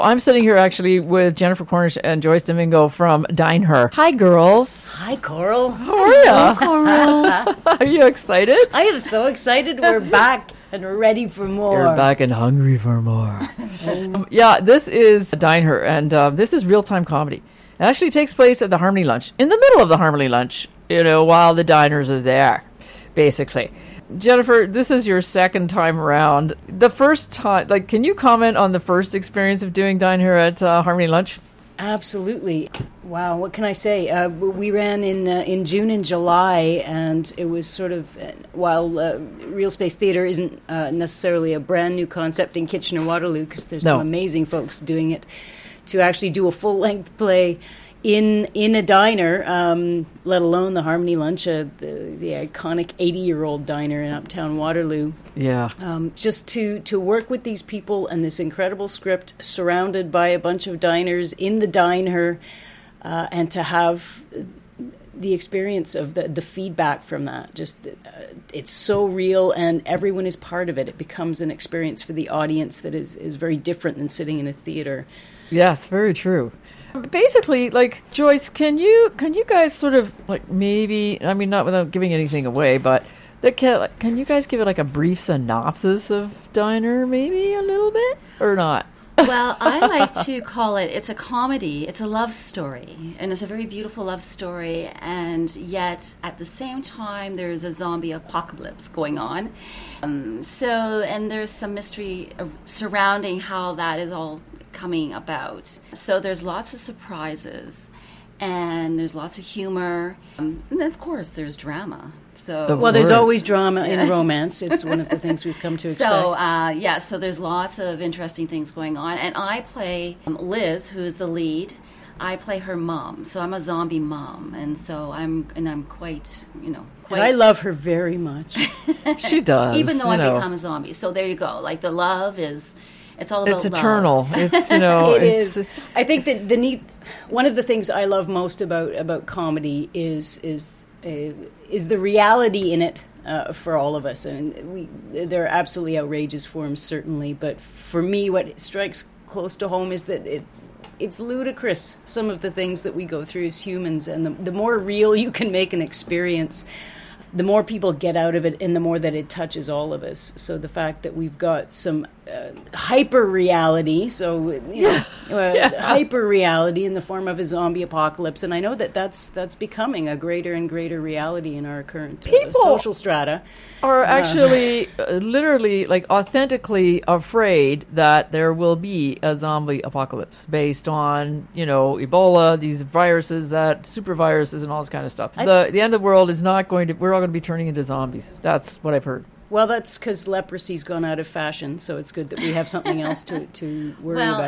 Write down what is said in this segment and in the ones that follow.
I'm sitting here actually with Jennifer Cornish and Joyce Domingo from Dine Her. Hi, girls. Hi, Coral. How are you? Hello, Coral. Are you excited? I am so excited. We're back and we're ready for more. You're back and hungry for more. This is Dine Her, and this is real-time comedy. It actually takes place at the Harmony Lunch, in the middle of the Harmony Lunch, while the diners are there, basically. Jennifer, this is your second time around. The first time, can you comment on the first experience of doing Dine Her at Harmony Lunch? Absolutely. Wow, what can I say? We ran in June and July, and it was sort of, while Real Space Theatre isn't necessarily a brand new concept in Kitchener-Waterloo, because there's some amazing folks doing it, to actually do a full-length play in a diner, let alone the Harmony Lunch, the iconic 80-year-old diner in Uptown Waterloo. Yeah. Just to work with these people and this incredible script, surrounded by a bunch of diners in the diner, and to have the experience of the feedback from that. Just it's so real, and everyone is part of it. It becomes an experience for the audience that is very different than sitting in a theater. Yes, very true. Basically, Joyce, can you guys sort of maybe, I mean, not without giving anything away, but can you guys give it a brief synopsis of Diner, maybe a little bit, or not? Well, I like to call it's a comedy. It's a love story, and it's a very beautiful love story, and yet at the same time there's a zombie apocalypse going on. And there's some mystery surrounding how that is all coming about. So there's lots of surprises, and there's lots of humor, and then of course there's drama. There's always drama in romance. It's one of the things we've come to expect. So there's lots of interesting things going on, and I play Liz, who is the lead. I play her mom, so I'm a zombie mom, and so I'm quite, quite. I love her very much. She does, even though I become a zombie. So there you go. The love is. It's all about It's eternal. Love. It's it is. I think that one of the things I love most about comedy is the reality in it for all of us. And there are absolutely outrageous forms, certainly, but for me, what strikes close to home is that it's ludicrous, some of the things that we go through as humans, and the more real you can make an experience, the more people get out of it, and the more that it touches all of us. So the fact that we've got some hyper reality, hyper reality in the form of a zombie apocalypse, and I know that's becoming a greater and greater reality in our current social strata. Are actually literally, authentically afraid that there will be a zombie apocalypse based on, Ebola, these viruses, super viruses, and all this kind of stuff. The end of the world is not going to. We're all going to be turning into zombies. That's what I've heard. Well, that's because leprosy's gone out of fashion, so it's good that we have something else to worry about.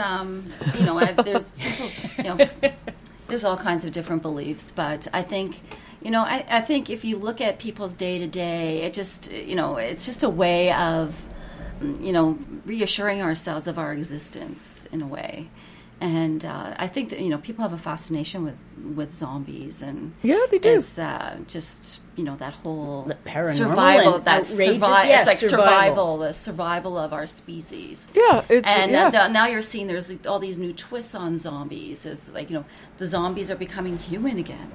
Well, it's there's people, there's all kinds of different beliefs, but I think. I think if you look at people's day to day, it just, it's just a way of, reassuring ourselves of our existence in a way. And I think that, people have a fascination with zombies. And yeah, they do. It's just, that whole the paranormal survival. That's survival, the survival of our species. Yeah. Now you're seeing there's all these new twists on zombies. It's the zombies are becoming human again.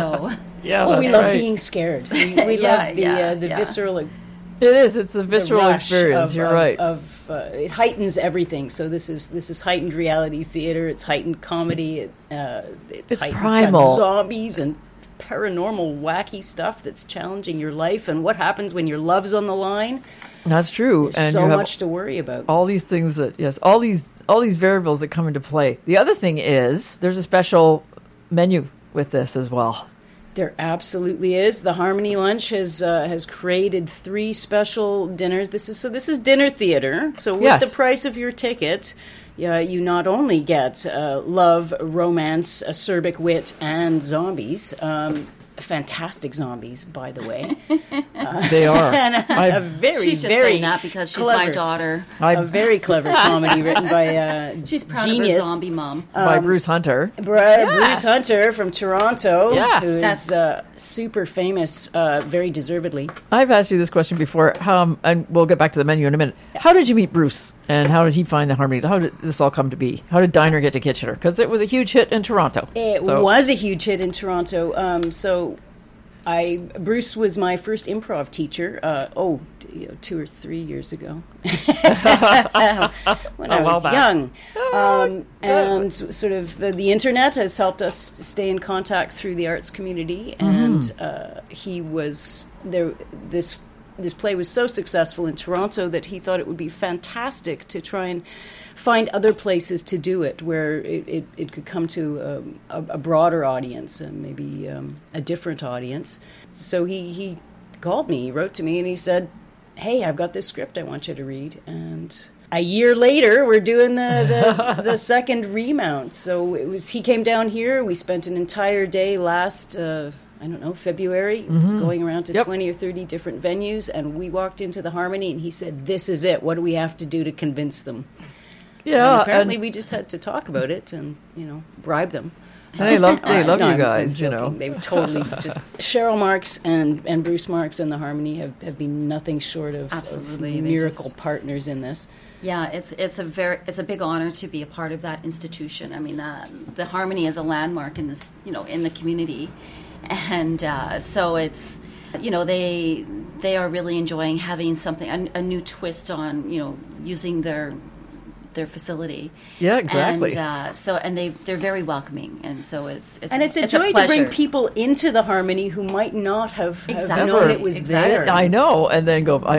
Yeah, we love being scared. We love the visceral. It is. It's a visceral experience. You're right. It heightens everything. So this is heightened reality theater. It's heightened comedy. It's heightened, primal. It's got zombies and paranormal, wacky stuff that's challenging your life. And what happens when your love's on the line? That's true. There's so much to worry about. All these things all these variables that come into play. The other thing is there's a special menu with this as well. There absolutely is. The Harmony Lunch has created 3 special dinners. This is dinner theater. So with the price of your ticket, you not only get love, romance, acerbic wit, and zombies. Fantastic zombies, by the way. They are. And she's just saying that because she's clever, my daughter. A very clever comedy written by she's proud genius. of her zombie mom. By Bruce Hunter. Bruce Hunter from Toronto, yes. who's super famous, very deservedly. I've asked you this question before, and we'll get back to the menu in a minute. How did you meet Bruce? And how did he find the Harmony? How did this all come to be? How did Diner get to Kitchener? Because it was a huge hit in Toronto. It was a huge hit in Toronto. Bruce was my first improv teacher. 2 or 3 years ago, when I was young. And sort of the internet has helped us stay in contact through the arts community. And he was there. This play was so successful in Toronto that he thought it would be fantastic to try and find other places to do it where it could come to a broader audience and maybe a different audience. So he called me, he wrote to me, and he said, "Hey, I've got this script I want you to read." And a year later, we're doing the second remount. So he came down here. We spent an entire day last February, going around to 20 or 30 different venues, and we walked into the Harmony, and he said, "This is it. What do we have to do to convince them?" Yeah, and apparently we just had to talk about it and, bribe them. And they love No, you guys, They totally just... Cheryl Marks and Bruce Marks and the Harmony have been nothing short of, Absolutely. of miracle partners in this. Yeah, it's a big honor to be a part of that institution. I mean, the Harmony is a landmark in this, in the community. And so it's, they are really enjoying having something, a new twist on, using their facility. Yeah, exactly. And they're very welcoming, and so it's a joy to bring people into the Harmony who might not have known it was there. I know, and then go,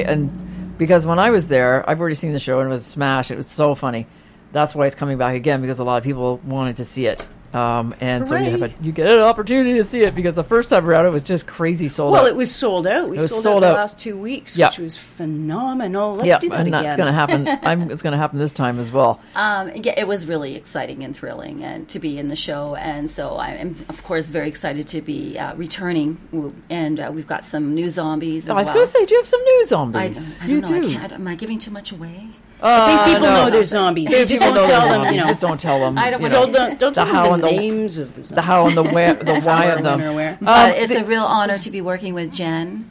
and because when I was there, I've already seen the show and it was a smash. It was so funny. That's why it's coming back again, because a lot of people wanted to see it. And so you get an opportunity to see it, because the first time around it was just crazy sold out. Well, it was sold out. We sold out the last 2 weeks, which was phenomenal. Let's do that again. That's going to happen. It's going to happen this time as well. It was really exciting and thrilling and to be in the show, and so I am, of course, very excited to be returning. And we've got some new zombies as well. I was going to say, do you have some new zombies? I don't know. Am I giving too much away? I think people know they're zombies. You just don't tell them. You just don't tell them. Don't tell them the names of the zombies. The how and the where, the why of them. But it's a real honor to be working with Jen.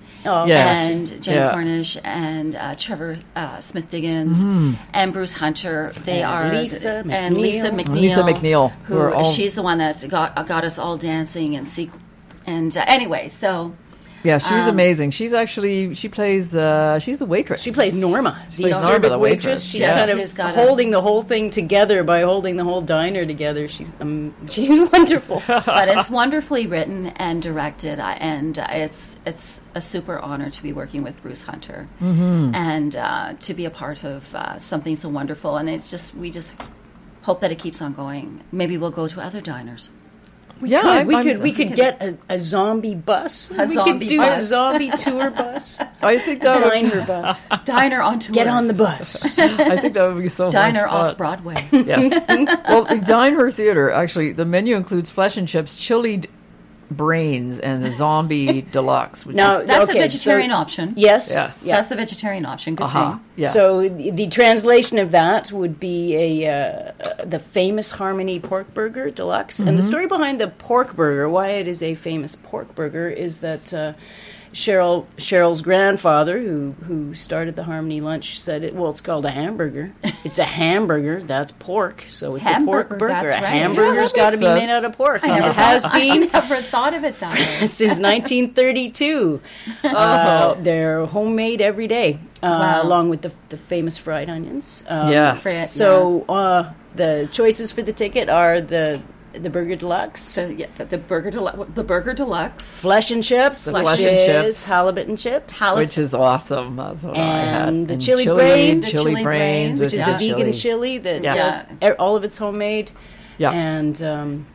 And Jen Cornish and Trevor Smith-Diggins and Bruce Hunter. They are Lisa McNeil. Lisa McNeil, she's the one that got us all dancing and anyway. So. Yeah, she's amazing. She's she plays she's the waitress. She plays Norma, the waitress. She's kind of holding the whole thing together by holding the whole diner together. She's wonderful. But it's wonderfully written and directed, and it's a super honor to be working with Bruce Hunter and to be a part of something so wonderful. And we just hope that it keeps on going. Maybe we'll go to other diners. We could get a zombie bus. We could do a zombie tour bus. I think that Diner bus. Diner on tour. Get on the bus. I think that would be so Diner much fun. off Broadway. Yes. Well, Dine Her Theater, actually, the menu includes flesh and chips, chili brains, and the zombie deluxe. That's a vegetarian option. Yes. That's a vegetarian option. Good thing. Yes. So the translation of that would be the famous Harmony pork burger deluxe. And the story behind the pork burger, why it is a famous pork burger, is that Cheryl's grandfather, who started the Harmony Lunch, said it's called a hamburger. It's a hamburger. That's pork, so it's a pork burger. That's right. A hamburger's got to be made out of pork. I never thought of it that way. Since 1932. They're homemade every day, along with the famous fried onions. So the choices for the ticket are the Burger Deluxe. The Burger Deluxe. Flesh and chips. Flesh and chips. Halibut and chips. Which is awesome. That's what I had. And the chili brains. Chili brains. Which is a vegan chili that all of it's homemade. Yeah. And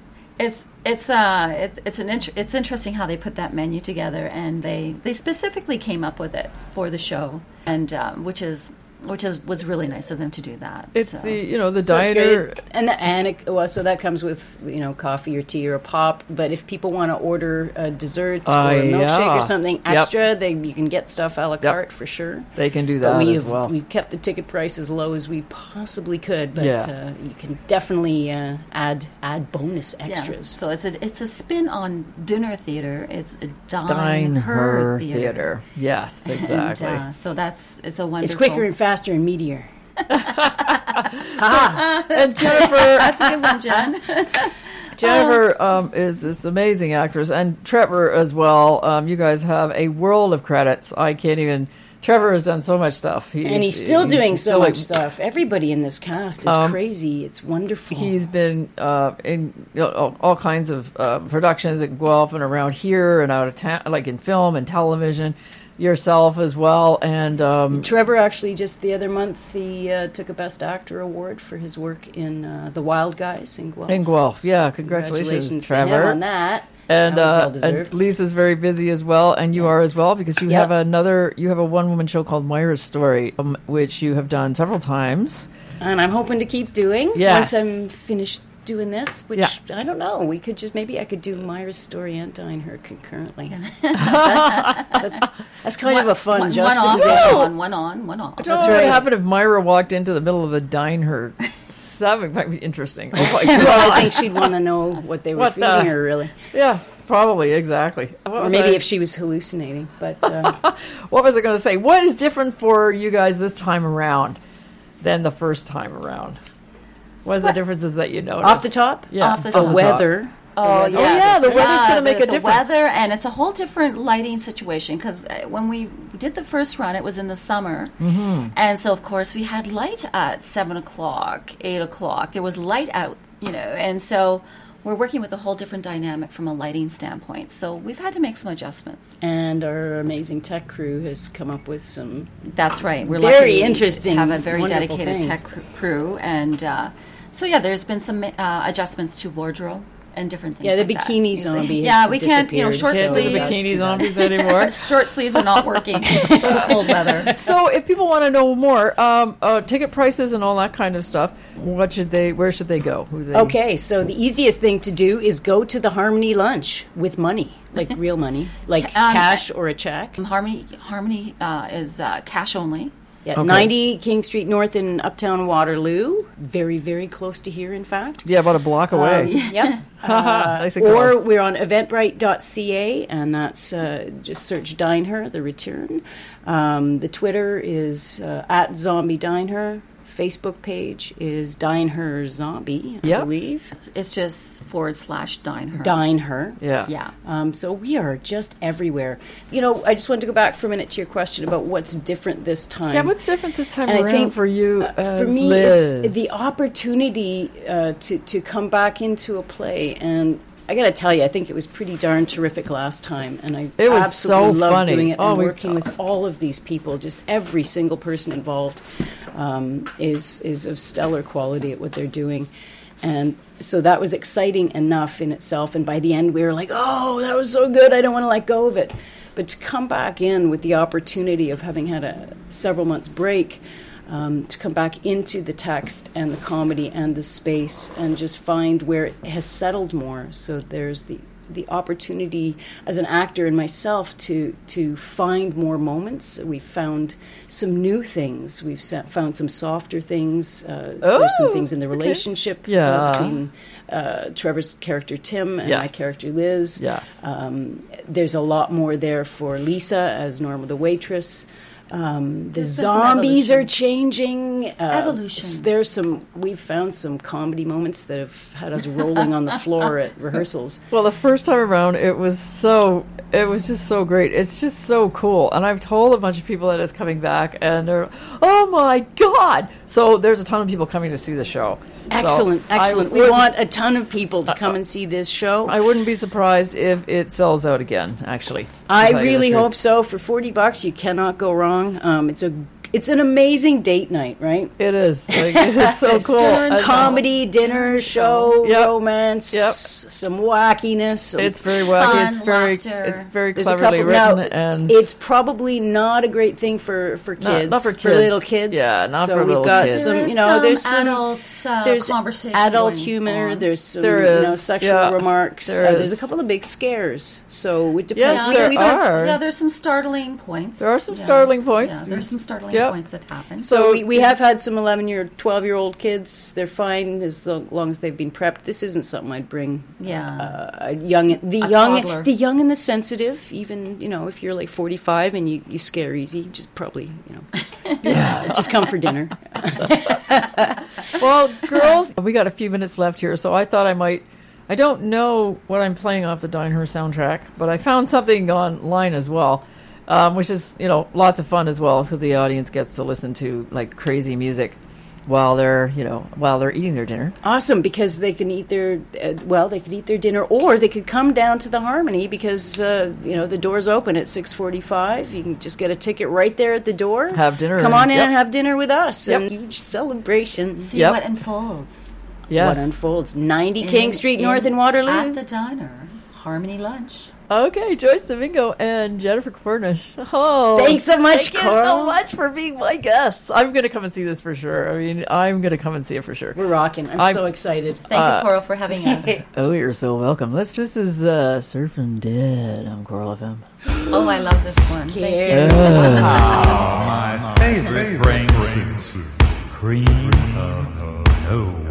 it's interesting how they put that menu together, and they specifically came up with it for the show, and which was really nice of them to do that. It's the diner, so that comes with coffee or tea or a pop. But if people want to order a dessert or a milkshake or something extra, you can get stuff a la carte for sure. They can do that as well. We've kept the ticket price as low as we possibly could, but you can definitely add bonus extras. So it's a spin on dinner theater. It's a Dine Her Theater. Yes, exactly. And, so it's a wonderful. It's quicker and faster and meatier. And Jennifer, That's a good one, Jen. Jennifer is this amazing actress, and Trevor as well. You guys have a world of credits. I can't even. Trevor has done so much stuff. He's still doing so still much stuff. Everybody in this cast is crazy. It's wonderful. He's been in all kinds of productions at Guelph and around here and out of town, like in film and television. Yourself as well, and Trevor actually just the other month he took a Best Actor award for his work in The Wild Guys in Guelph. in Guelph. Yeah, congratulations, to him Trevor. on that. And, That was well and deserved. Lisa's very busy as well, and you are as well, because you Yep. have a one-woman show called Myra's Story, which you have done several times. And I'm hoping to keep doing Yes. once I'm finished doing this, which Yeah. I don't know. We could just maybe I could do Myra's Story and Dine Her concurrently. that's kind of a fun One off, juxtaposition. one on, one off. I don't That's know what right. would happen if Myra walked into the middle of a Dine Her 7. Might be interesting. Oh my Well, God. I think she'd want to know what they were What feeding the- her, really, Yeah, probably, exactly. What or was maybe I- if she was hallucinating. But What was I going to say? What is different for you guys this time around than the first time around? What is the differences that you noticed? off the top, Yeah, Off the the top. weather. Oh, weather. yeah, the weather's gonna make a the difference. weather, and it's a whole different lighting situation because when we did the first run, it was in the summer, and so of course we had light at 7 o'clock, 8 o'clock. There was light out, and so we're working with a whole different dynamic from a lighting standpoint. So we've had to make some adjustments. And our amazing tech crew has come up with some. That's right. We're Very lucky interesting, to have a very wonderful dedicated things. tech crew, and so yeah, there's been some adjustants to wardrobe and different things. Yeah, the like that. bikini So- zombie Yeah, has we can't. disappeared, Short so Can't do the sleeves. that's bikini too bad. zombies anymore. Short sleeves are not working for the cold weather. So, if people want to know more, ticket prices and all that kind of stuff, where should they go? Who they, Okay, so the easiest thing to do is go to the Harmony lunch with money, like real money, like cash or a check. Harmony is cash only. Yeah, Okay. 90 King Street North in Uptown Waterloo. Very, very close to here, in fact. Yeah, about a block away. Yep. Nice and Or close. we're on eventbrite.ca, and that's just search Dine Her, the return. The Twitter is at Zombie Dine Her. Facebook page is Dine Her Zombie, I Yep. believe. It's just /Dine Her. Dine Her. Yeah. Yeah. So we are just everywhere. I just wanted to go back for a minute to your question about what's different this time. Yeah, what's different this time And I around think, for you for as me, Liz? it's the opportunity to come back into a play. And I got to tell you, I think it was pretty darn terrific last time. And I It was absolutely so loved funny. doing it Oh, and we- working with all of these people. Just every single person involved is of stellar quality at what they're doing. And so that was exciting enough in itself. And by the end, we were like, oh, that was so good. I don't want to let go of it. But to come back in with the opportunity of having had a several months break, to come back into the text and the comedy and the space and just find where it has settled more. So there's the opportunity as an actor and myself to find more moments. We've found some new things. We've found some softer things. There's some things in the relationship Yeah. between Trevor's character Tim and my Yes. character Liz. Yes. There's a lot more there for Lisa as Norma the waitress. The been some zombies evolution. are changing. Evolution. We've found some comedy moments that have had us rolling on the floor at rehearsals. Well, the first time around, it was just so great. It's just so cool. And I've told a bunch of people that it's coming back, and they're, oh my God. So there's a ton of people coming to see the show. Excellent, So excellent. We want a ton of people to come and see this show. I wouldn't be surprised if it sells out again, actually. to I tell you the really truth. hope so. For $40, you cannot go wrong. It's an amazing date night, right? It is. Like, it is so There's cool. And comedy, dinner, show, Yep. romance, Yep. some wackiness. Some It's very wacky. Fun, It's very, laughter. it's very There's a cleverly couple written, now. and It's probably not a great thing for kids. not for kids. little kids. Yeah, not so for we've little got kids. some. There's There's some adult there's conversation adult going humor. on. There's some There is, sexual yeah. remarks. There There's a is. couple of big scares. So it depends. Yes, Yeah, there there's are. Yeah, there's some startling points. There are some startling points. Yeah, there's some startling Yep. points that happen. So we have had some 12-year-old kids. They're fine as long as they've been prepped. This isn't something I'd bring. Yeah. The toddler. young and the sensitive. Even if you're like 45 and you scare easy, just probably Yeah. Just come for dinner. Well, girls, we got a few minutes left here, so I thought I don't know what I'm playing off the Dine-Her soundtrack, but I found something online as well, which is, lots of fun as well, so the audience gets to listen to, like, crazy music while they're eating their dinner. Awesome, because they can eat their dinner, or they could come down to the Harmony because the doors open at 6:45. You can just get a ticket right there at the door. Have dinner. Come on in yep. and have dinner with us. Yep. And huge celebration. See Yep. what unfolds. Yes. What unfolds? 90 King Street North in Waterloo. At the diner. Harmony Lunch. Okay, Joyce Domingo and Jennifer Cornish. Oh, Thanks so much, thank you Coral. so much for being my guests. I'm going to come and see this for sure. I mean, I'm going to come and see it for sure. We're rocking. I'm so excited. Thank you, Coral, for having us. Oh, you're so welcome. This is Surfing Dead on Coral FM. Oh, I love this one. Thank you. My favorite brain soup, cream of nowhere.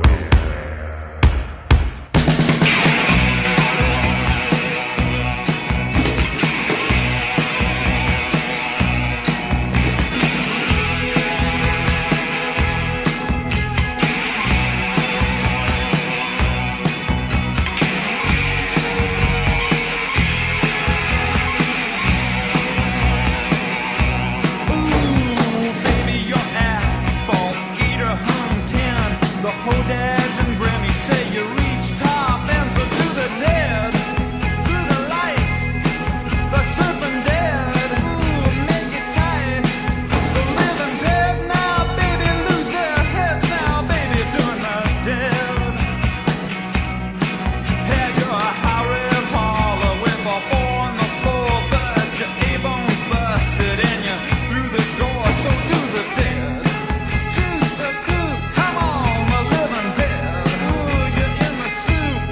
Come on, a living dead. Ooh, you're in the soup.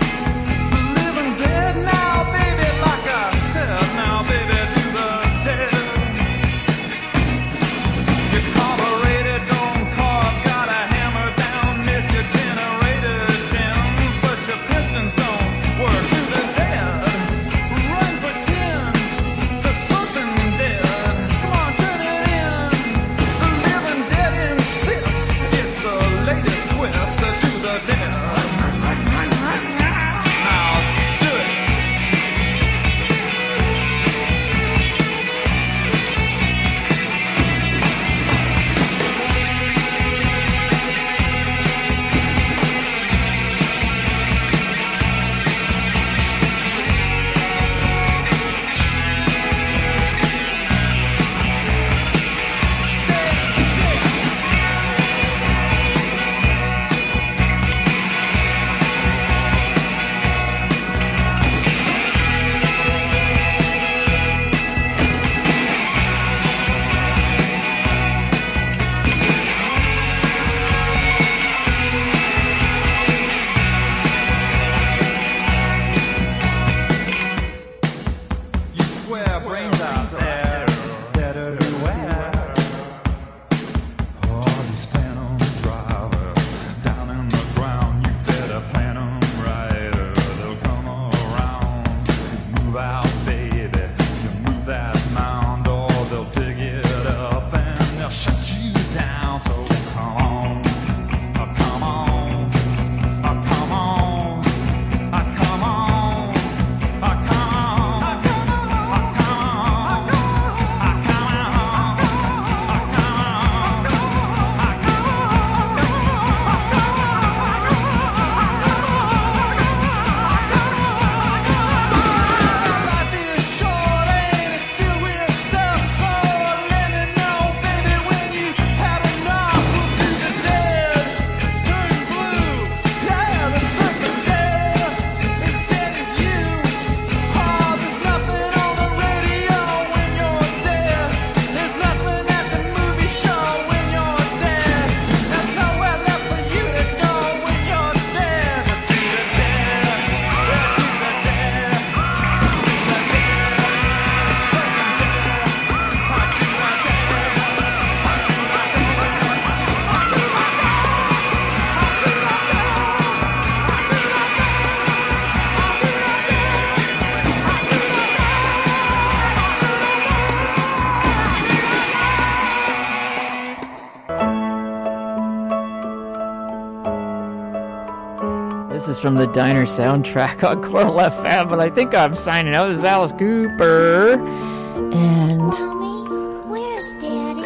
This is from the Diner soundtrack on Coral FM, but I think I'm signing out. This is Alice Cooper. And Mommy, where's Daddy?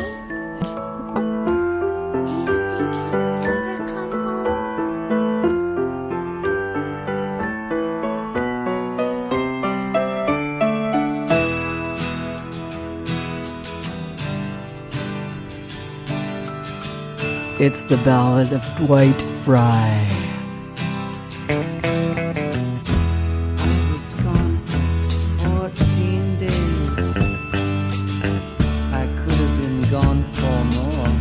Do you think he'll ever come home? it's the Ballad of Dwight Fry. I was gone for 14 days. I could have been gone for more.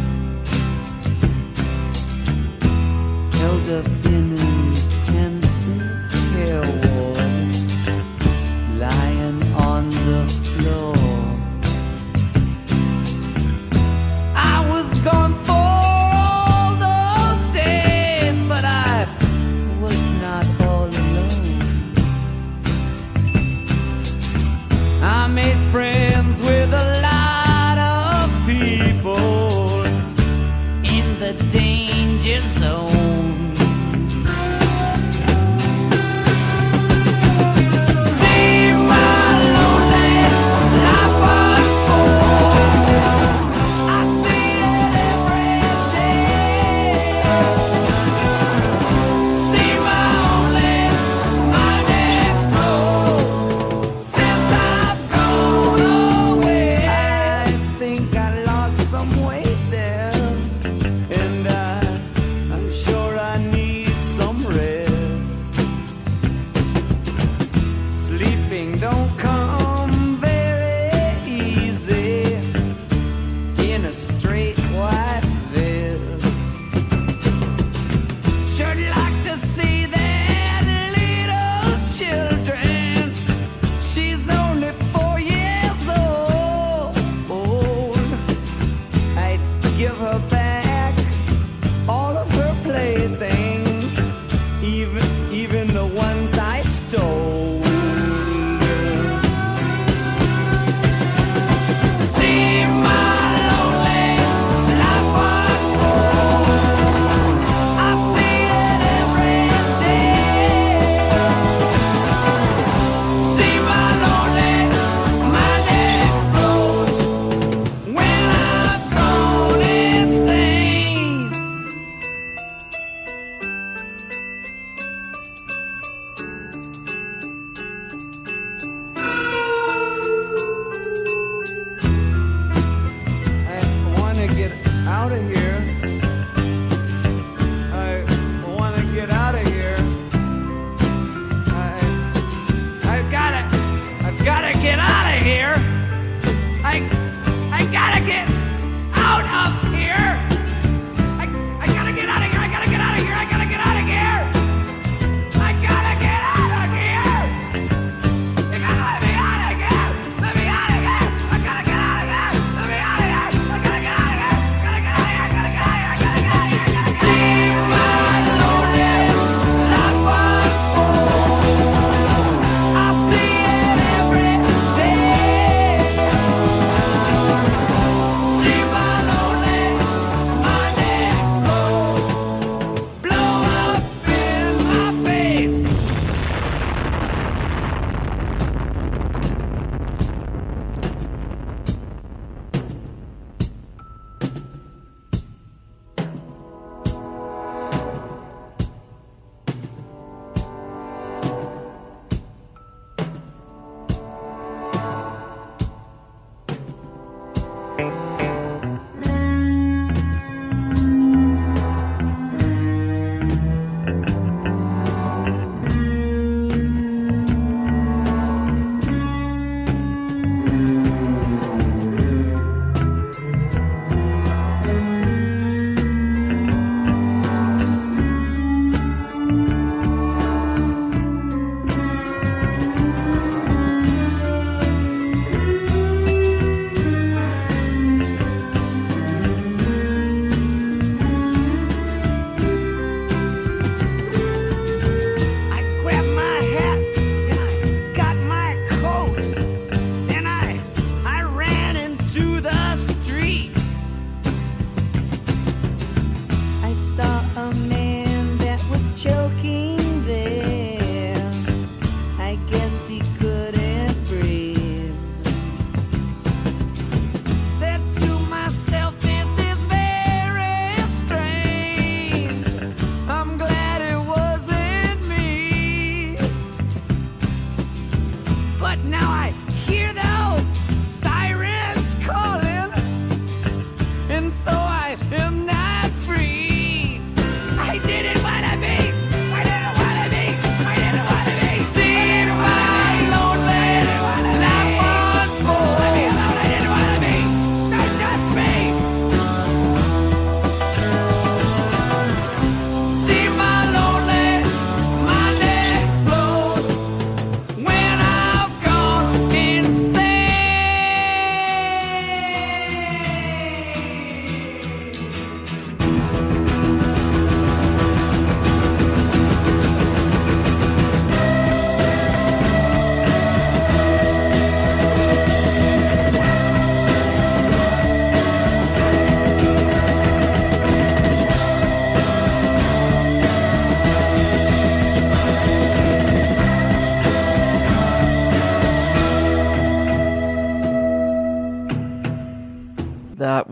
Held up in an intensive care ward, lying on the floor. I was gone for all those days, but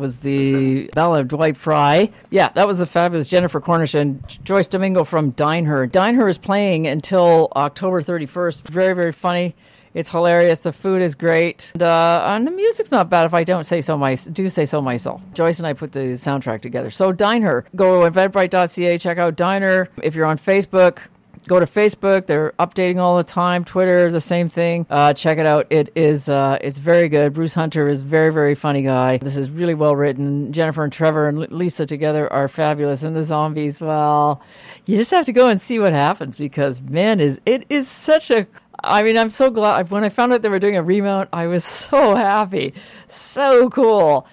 was the Ballad of Dwight Fry. Yeah, that was the fabulous Jennifer Cornish and Joyce Domingo from Dine Her. Dine Her is playing until October 31st. It's very, very funny. It's hilarious. The food is great. And the music's not bad if I don't say so myself. Joyce and I put the soundtrack together. So Dine Her. Go to eventbrite.ca, check out Dine Her. If you're on Facebook, go to Facebook. They're updating all the time. Twitter, the same thing. Check it out. It's very good. Bruce Hunter is a very, very funny guy. This is really well written. Jennifer and Trevor and Lisa together are fabulous. And the zombies, well, you just have to go and see what happens because, man, it is such a... I mean, I'm so glad. When I found out they were doing a remount, I was so happy. So cool.